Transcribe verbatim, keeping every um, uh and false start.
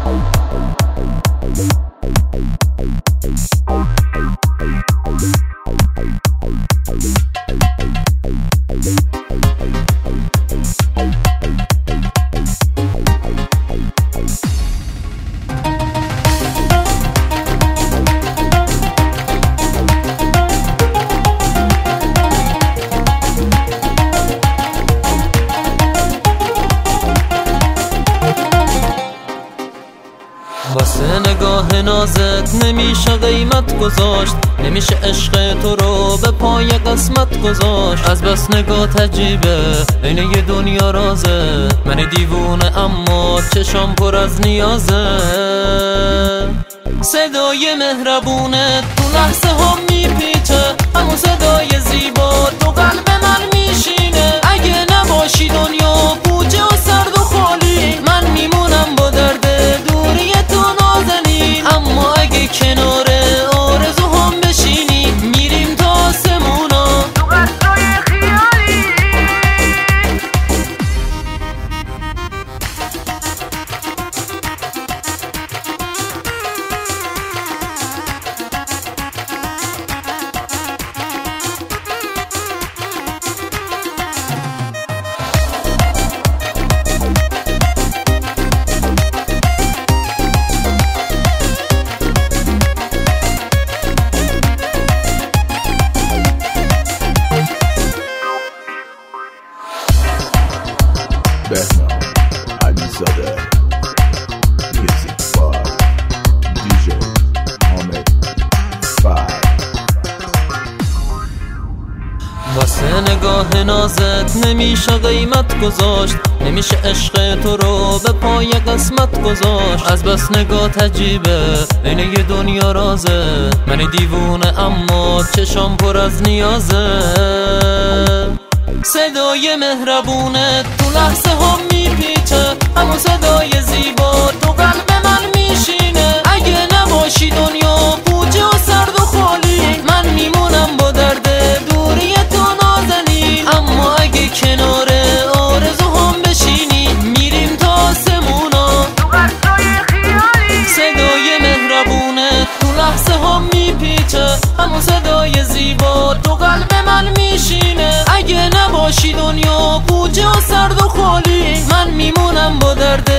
واسه نگاه نازت نمیشه قیمت گذاشت، نمیشه عشق تو رو به پای قسمت گذاشت. از بس نگاه عجیبه عین یه دنیا رازه، من دیوونه اما چشام پر از نیازه. صدای مهربونه تو لحظه ها میپیچه، همون صدای زیبا تو قلب من میشینه. اگه نباشی دنیا بوجه و سرد و خالی، من میمونم با درد دوری تو نازنین. اما اگه کنار آرزوهام بشینی، میریم تا آسمونا تو قصای خیالی. بهنام علیزاده، موزیک بار دیجی حامد فرد. واسه نگاه نازت نمیشه قیمت گذاشت، نمیشه عشق تو رو به پای قسمت گذاشت. از بس نگاه عجیبه عین یه دنیا رازه، من دیوونه اما چشام پر از نیازه. صدای مهربونه تو لحظه ها میپیچه، همون صدای زیبا تو قلب من میشینه. اگه نباشی دنیا بوجه و سرد و خالی، من میمونم با درد دوری تو نازنین. اما اگه کنار آرزوهام بشینی، میریم تا آسمونا تو قصای خیالی. صدای مهربونه تو لحظه ها میپیچه، همون صدای زیبا تو قلب من میشینه. اگه نباشی دنیا بوجه و سرد و خالی، من میمونم با درد